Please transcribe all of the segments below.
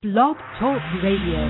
Blog Talk Radio.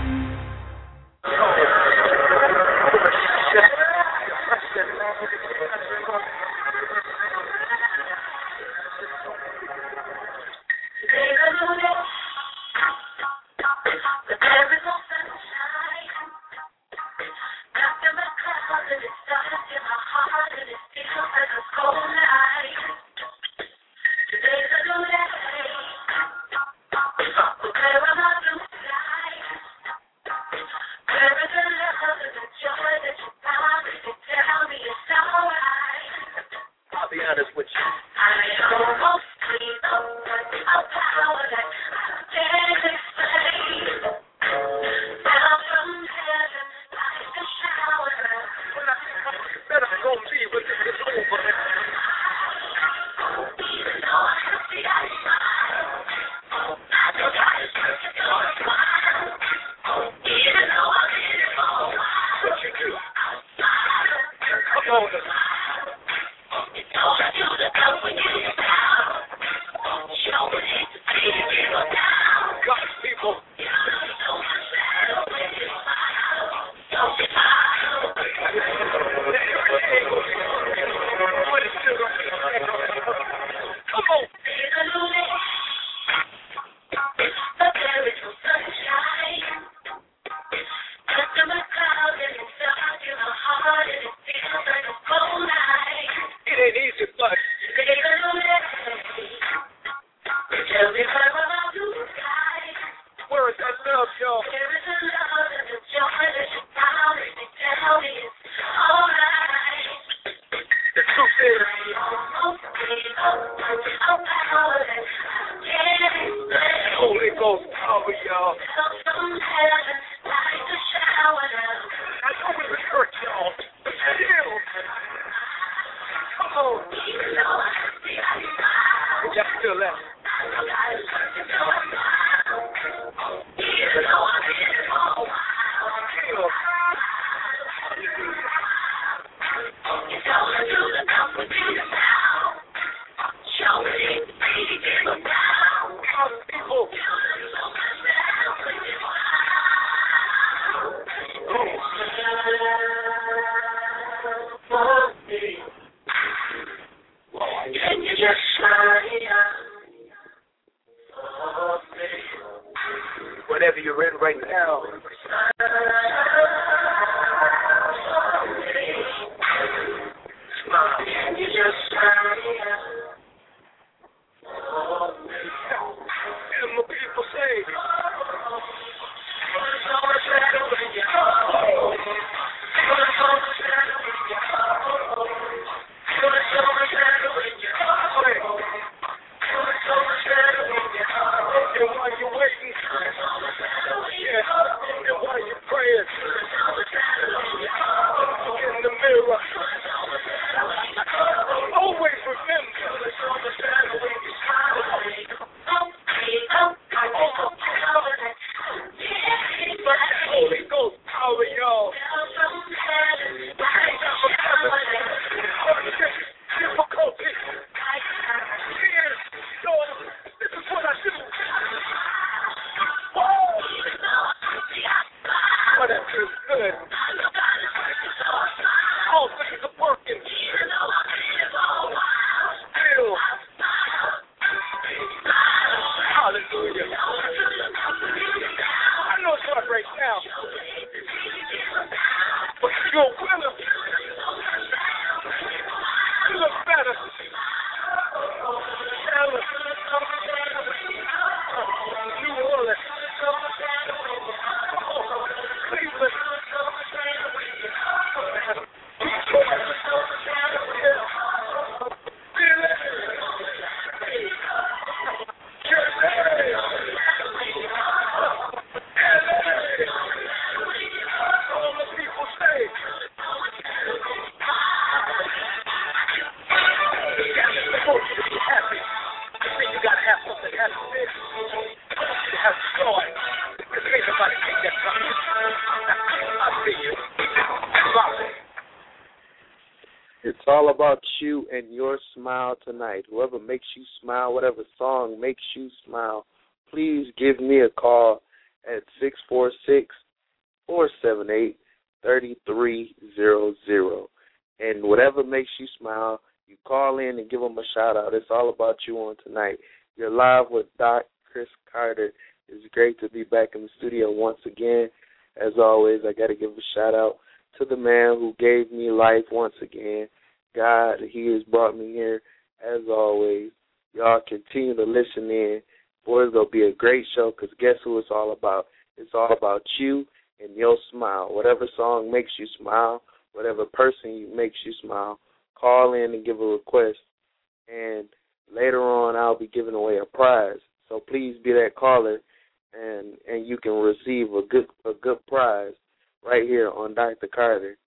It's all about you and your smile tonight. Whoever makes you smile, whatever song makes you smile, please give me a call at 646-478-3300. And whatever makes you smile, you call in and give them a shout-out. It's all about you on tonight. You're live with Doc Chris Carter. It's great to be back in the studio once again. As always, I got to give a shout-out to the man who gave me life once again. God, he has brought me here, as always. Y'all continue to listen in. Boy, it's going to be a great show because guess who it's all about? It's all about you and your smile. Whatever song makes you smile, whatever person makes you smile, call in and give a request. And later on, I'll be giving away a prize. So please be that caller, and you can receive a good prize right here on Dr. Carter.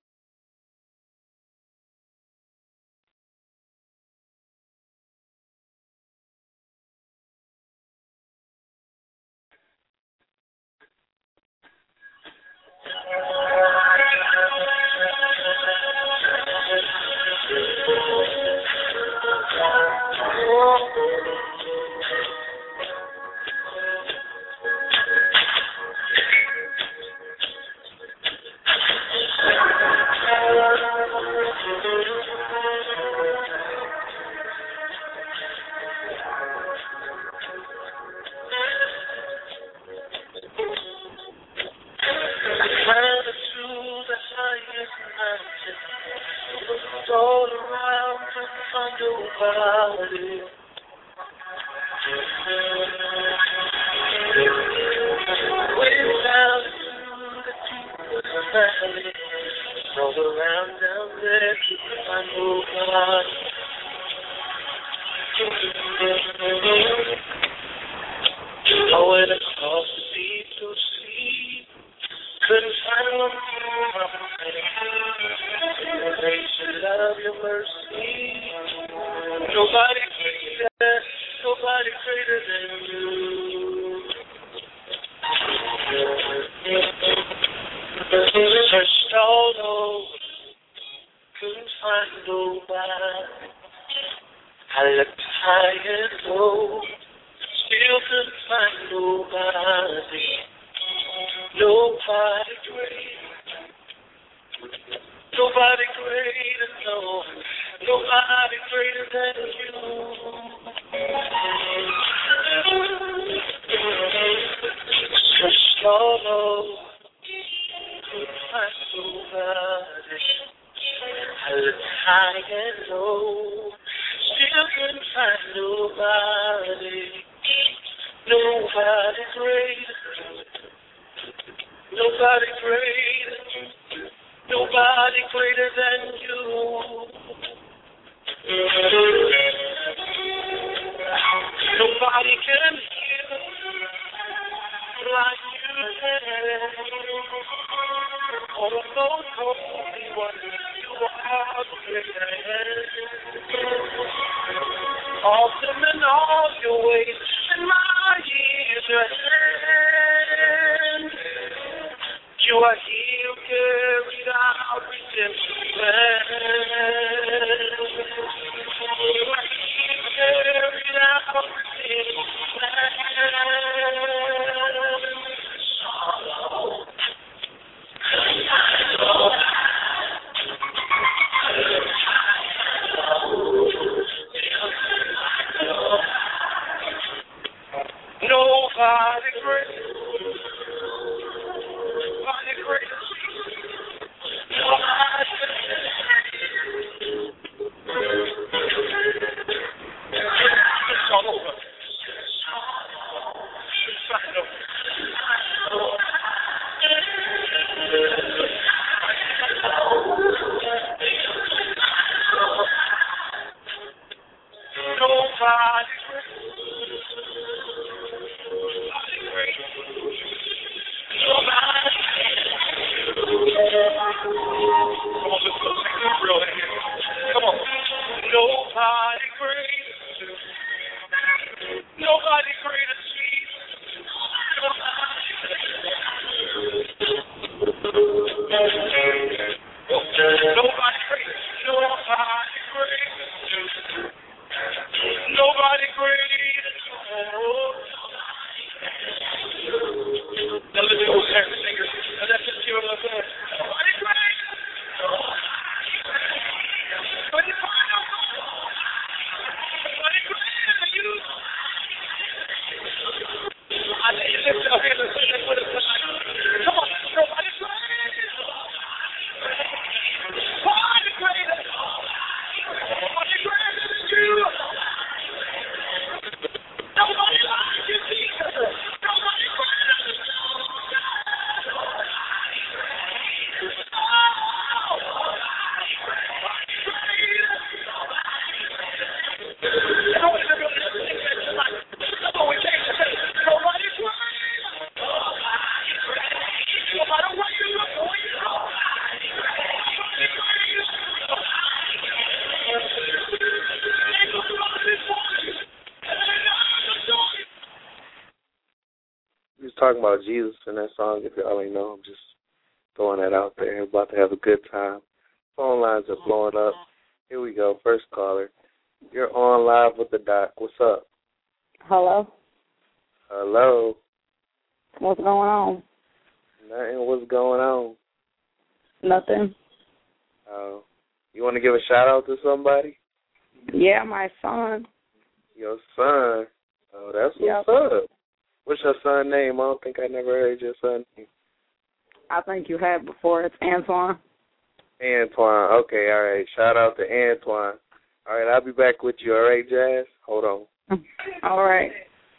talking about Jesus in that song. If y'all ain't know, I'm just throwing that out there. We're about to have a good time. Phone lines are blowing up. Here we go. First caller. You're on live with the doc. What's up? Hello. Hello. What's going on? Nothing. What's going on? Nothing. Oh. You want to give a shout out to somebody? Yeah, my son. Your son. Oh, that's what's up. What's your son's name? I don't think I never heard your son's name. I think you had before. It's Antoine. Antoine. Okay, all right. Shout out to Antoine. All right, I'll be back with you. All right, Jazz? Hold on. All right.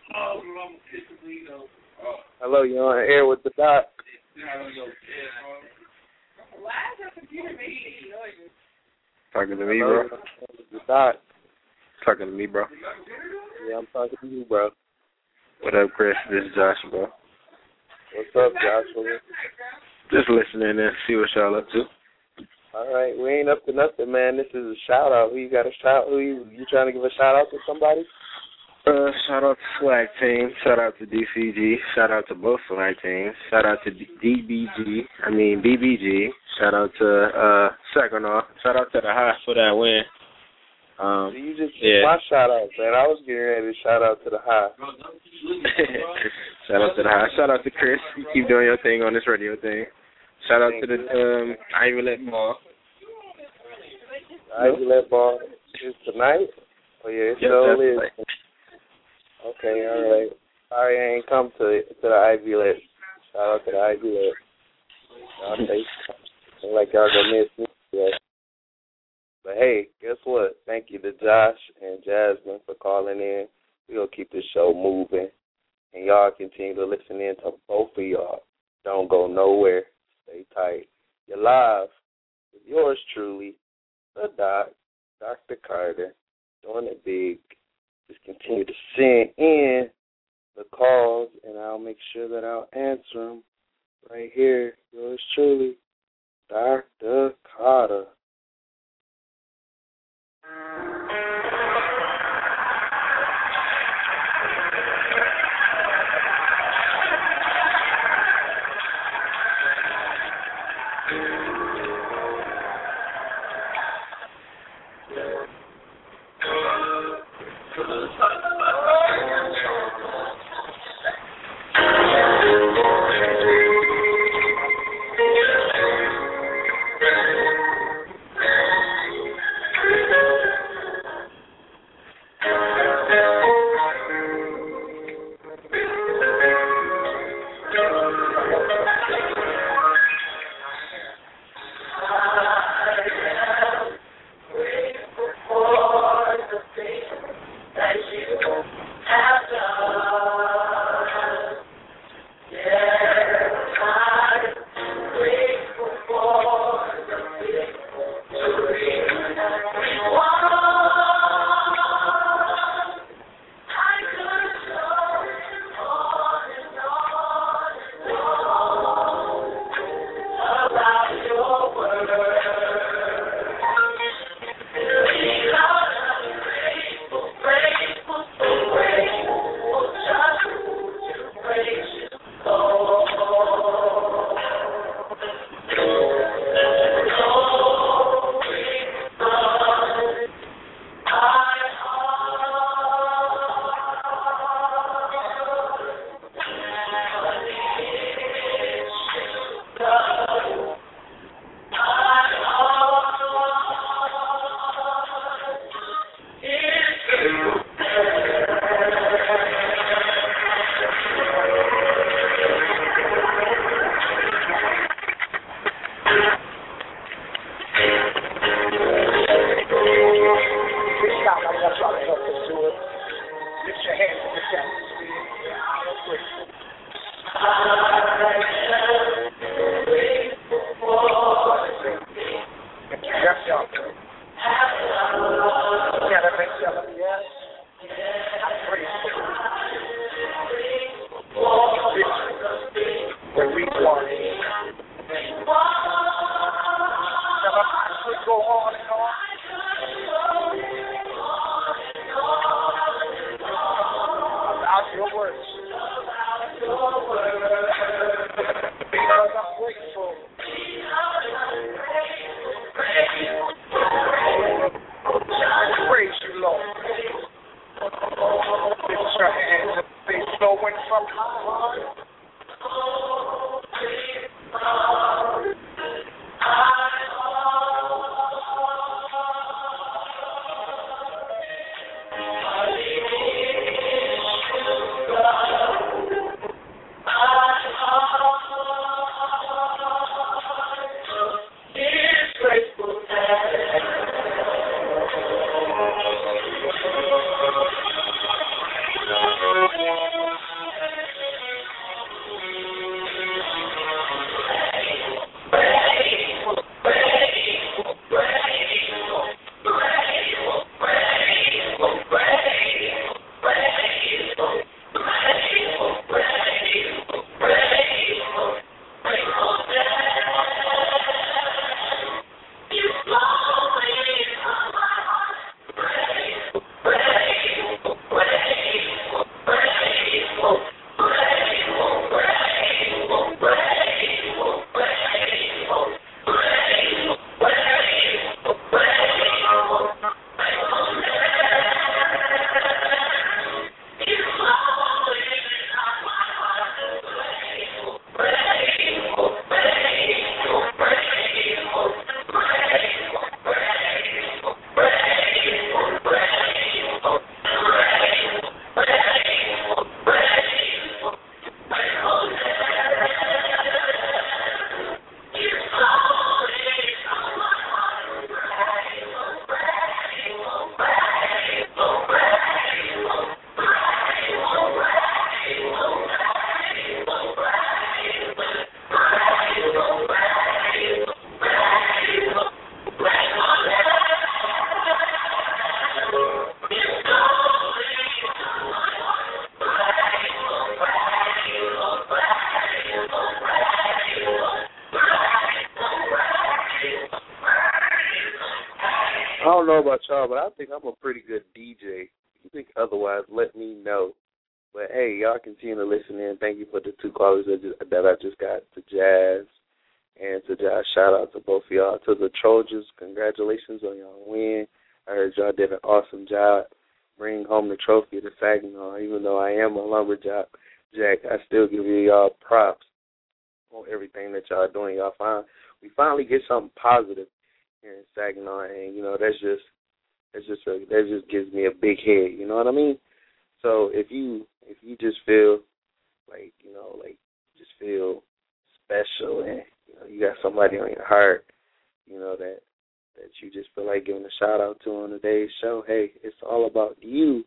Hello, you're on air with the doc. Talking to me, bro? The doc. Talking to me, bro? Yeah, I'm talking to you, bro. What up, Chris? This is Josh, bro. What's up, Joshua? Just listening and see what y'all up to. All right, we ain't up to nothing, man. This is a shout out. Who you got a shout? Who you trying to give a shout out to somebody? Shout out to Swag Team. Shout out to DCG. Shout out to both Swag Teams. Shout out to BBG. Shout out to Saginaw. Shout out to the High for that win. You just did my shout out, man. I was getting ready to shout out to the High. Shout out to the High. Shout out to Chris. You keep doing your thing on this radio thing. Shout out to the Ivy Let Ball. Ivy Let Ball is tonight? Oh, yeah, it still is. Right. Okay, all right. Sorry I ain't come to the Ivy Let. Shout out to the Ivy Let. Y'all say like y'all gonna miss me. Yeah. But hey, guess what? Thank you to Josh and Jasmine for calling in. We're going to keep this show moving. And y'all continue to listen in to both of y'all. Don't go nowhere. Stay tight. You're live with yours truly, the Doc, Dr. Carter, doing it big. Just continue to send in the calls, and I'll make sure that I'll answer them right here. Yours truly, Dr. Carter. Your words. don't know about y'all, but I think I'm a pretty good DJ. If you think otherwise, let me know. But, hey, y'all continue to listen in. Thank you for the 2 callers that I just got, to Jazz and to Josh. Shout out to both of y'all. To the Trojans, congratulations on y'all win. I heard y'all did an awesome job bringing home the trophy to Saginaw. Even though I am a lumberjack, I still give y'all props on everything that y'all doing. We finally get something positive here in Saginaw, and that just gives me a big head. You know what I mean? So if you just feel like just feel special, and you got somebody on your heart, that you just feel like giving a shout out to on today's show, hey, it's all about you.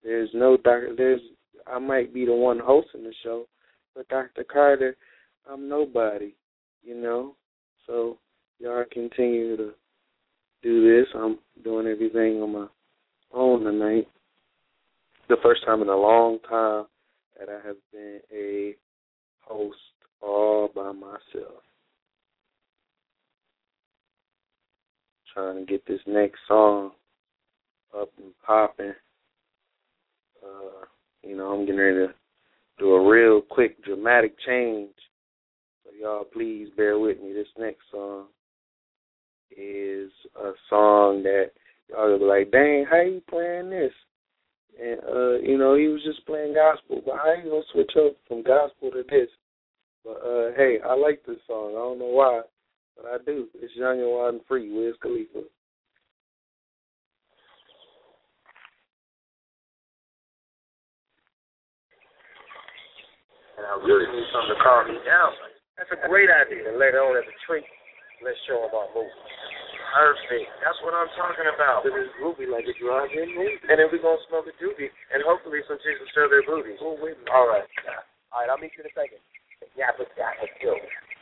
I might be the one hosting the show, but Dr. Carter, I'm nobody, So y'all continue to do this. I'm doing everything on my own tonight. The first time in a long time that I have been a host all by myself. Trying to get this next song up and popping. I'm getting ready to do a real quick dramatic change. So y'all please bear with me. This next song is a song that y'all will be like, dang, how you playing this? And, he was just playing gospel, but how you going to switch up from gospel to this? But, hey, I like this song. I don't know why, but I do. It's Young and Wild and Free, Wiz Khalifa. And I really need something to calm me down. That's a great idea. And later on at the tree, let's show them our movie. Perfect. That's what I'm talking about. This is groovy like a drug in movie. And then we're going to smoke a doobie. And hopefully some chicks will show their booties. All right. All right, I'll meet you in a second. Yeah, but go.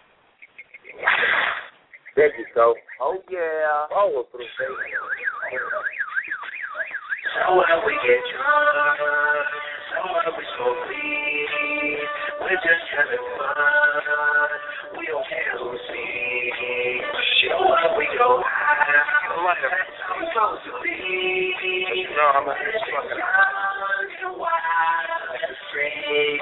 There you go. Oh, yeah. Oh, we're through, baby. So when we get drunk, so when we smoke weed, we're just having fun. We don't care who sees. Show up, we go high. That's how it's supposed to be. No, I'm not fucking wild and free.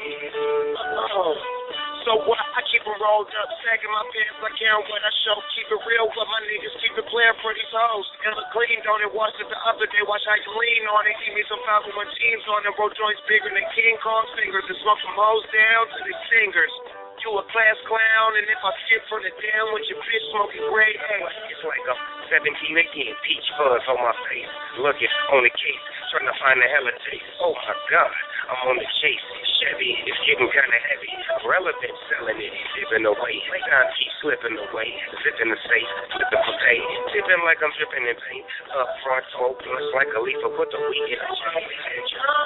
So what? I keep them rolled up, sagging my pants like Aaron when I show. Keep it real with my niggas, keep it playing for these hoes. And look clean, don't it? Watch it the other day, watch how you lean on it. Give me some 501 teams on it, roll joints bigger than King Kong fingers. And smoke from hoes down to the singers. You a class clown, and if I skip from the down with your bitch smoking gray, hey, it's like I'm 17 again, peach fuzz on my face, looking on the case, trying to find the hella taste. Oh my God, I'm on the chase. Chevy, it's getting kind of heavy. Relevant, selling it, dipping away. Time keep slipping away. Zipping the safe, flipping for pay. Tipping like I'm dripping in paint. Up front, smoke, blunts like a leaf. Put the weed in the chain.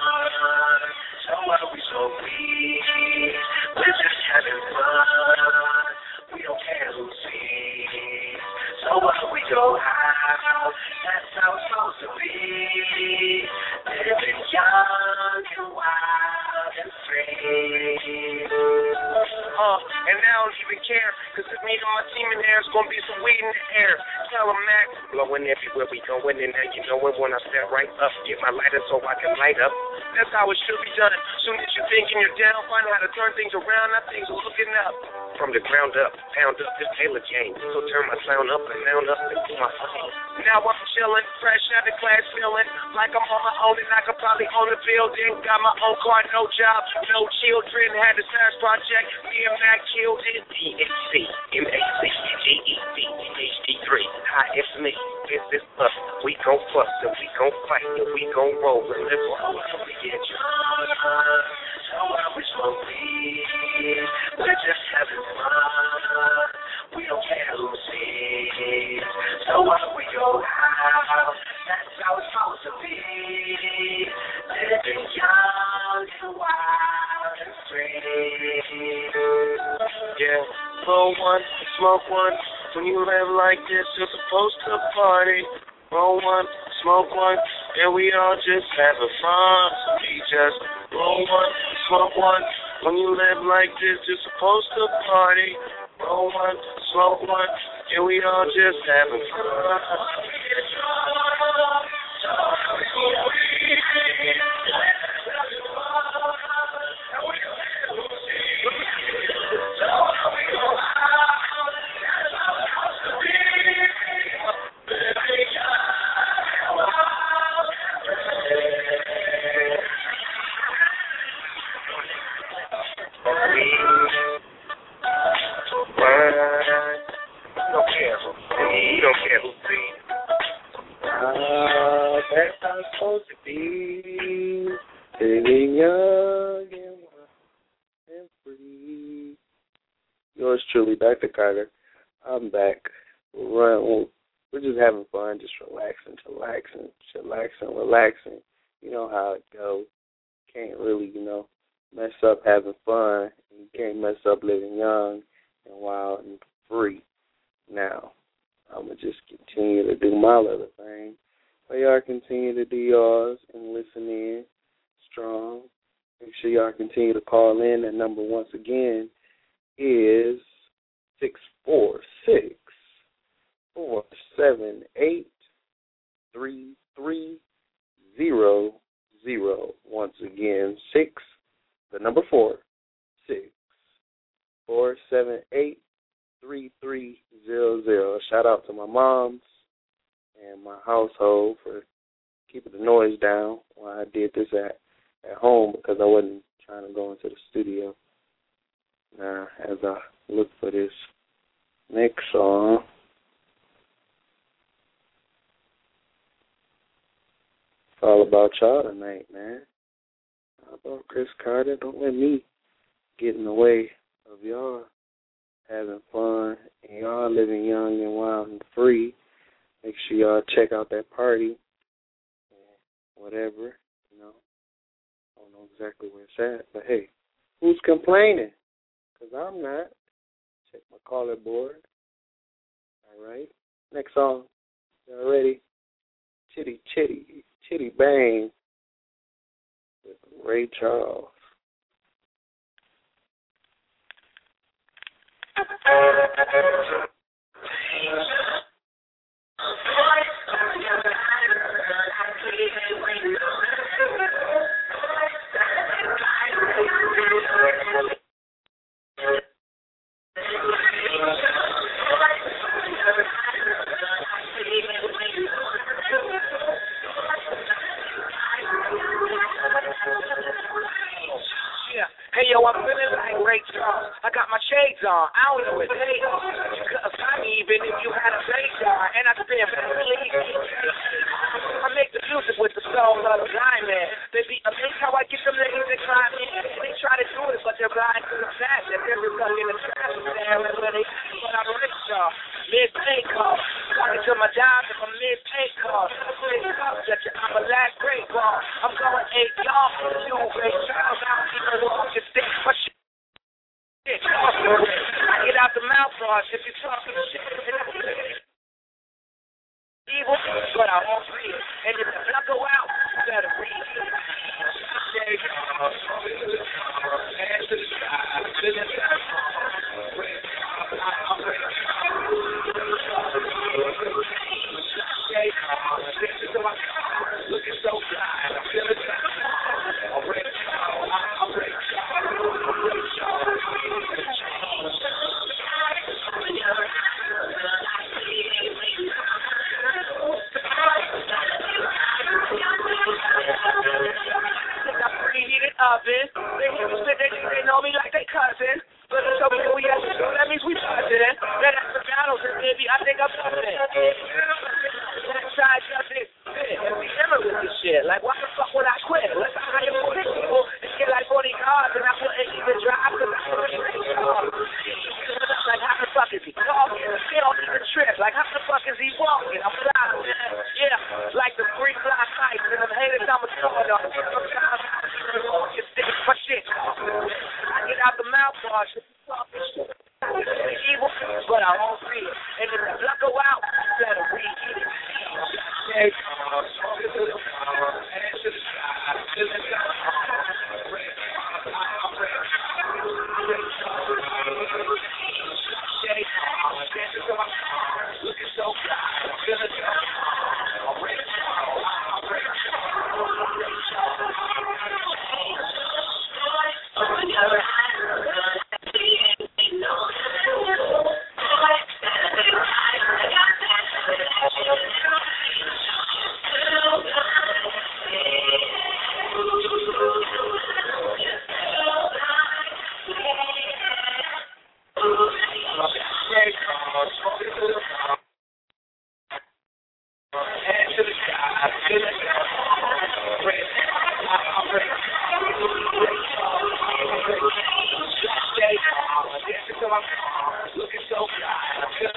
So why we so weak? We're just having fun. We don't care who sees. So why we go out? That's how it's supposed to be. Living young and wild and free. And now I don't even care, cause if me and my team in there, it's gonna be some weed in the air. Tell them that, blowing everywhere we going, and now you know it when I step right up. Get my lighter so I can light up. That's how it should be done. Soon as you're thinking you're down, find out how to turn things around. Now things are looking up. From the ground up, pound up this Taylor James. So turn my sound up and mount up and do my thing. Now I'm chilling, fresh out of class, feeling like I'm on my own and I could probably own a building. Got my own car, no job, no children. Had a science project, me and Mac killed it. DHC, MAC, GED, HD3. Hi, it's me. It's us. We gon' fuss and we gon' fight and we gon' roll and live on. We get drunk, so why we smoke weed? We're just having fun. We don't care who sees. So why we go out? That's how it's supposed to be. Living young and wild and free. Yeah, roll one, smoke one. When you live like this, you're supposed to party. Roll one, smoke one, and we all just having fun. We just roll one, smoke one. When you live like this, you're supposed to party. Roll one, smoke one, and we all just having fun. That's how it's supposed to be. Living young and wild and free. Yours truly, Dr. Carter. I'm back. We're just having fun, just relaxing, relaxing. You know how it goes. Can't really, mess up having fun. You can't mess up living young and wild and free. Now, I'm going to just continue to do my little thing. But y'all continue to do yours and listen in strong. Make sure y'all continue to call in. That number, once again, is 646-478-3300. Once again, 646-478-3300. Shout out to my moms and my household for keeping the noise down while I did this at home because I wasn't trying to go into the studio. Now, as I look for this next song, it's all about y'all tonight, man. How about Chris Carter? Don't let me get in the way of y'all having fun and y'all living young and wild and free. Make sure y'all check out that party and whatever, I don't know exactly where it's at, but hey, who's complaining? Because I'm not. Check my caller board. All right. Next song. Y'all ready? Chitty Bang with Ray Charles. Hey, yo, I'm feeling like Ray Charles. I got my shades on. I don't know what they are. You couldn't find me even if you had a radar. And I spin I make the music with the soul of a blind man. They be amazed how I get them ladies to climb in. They try to do it, but they're blind to the fact that they're just stuck in the traffic there. But I'm Ray Charles. Mid-pay call. Talking to my job if I'm mid-pay call. I'm a last great ball. I'm going 8 y'all. You Ray Charles. I don't even want to stick my shit. I get out the mouthwash if you're talking shit. Evil, but I won't read. And if I go out, you better read. Looking so fly, I'm feeling They know me like they cousin. But it's okay, we have to do that means we buzzing. Then after battles, baby, I think I'm buzzing. That side doesn't fit. And we never with this shit. Like, why the fuck would I quit? Let's hire 40 people and get like 40 cars, and I wouldn't even drive because I couldn't like, how the fuck is he talking? He don't even trip. Like, how the fuck is he walking? I'm fly, man. Yeah, like the 3 fly kites, and them haters I'm a sword on. Sometimes I just stick my shit. I get out the mouthwash. Evil, but I won't read. And if the blood go out, you better read. Looking so fly, Looking so fly.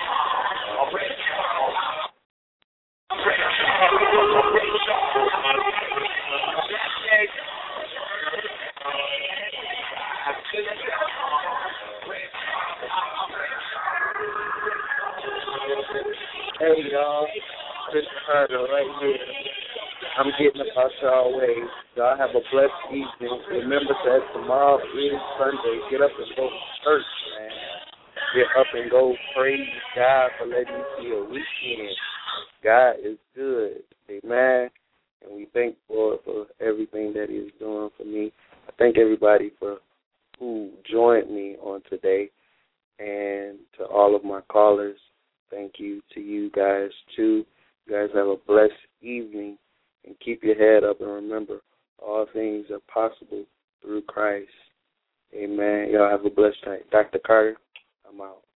Hey, y'all. Chris Carter right here. I'm getting about y'all ways. Y'all have a blessed evening. Remember that tomorrow is Sunday. Get up and go to church, man. Get up and go praise God for letting you see a weekend. God is good. Amen. And we thank God for everything that He's doing for me. I thank everybody for who joined me on today. And to all of my callers, thank you to you guys, too. You guys have a blessed evening. And keep your head up and remember, all things are possible through Christ. Amen. Y'all have a blessed night. Dr. Carter, I'm out.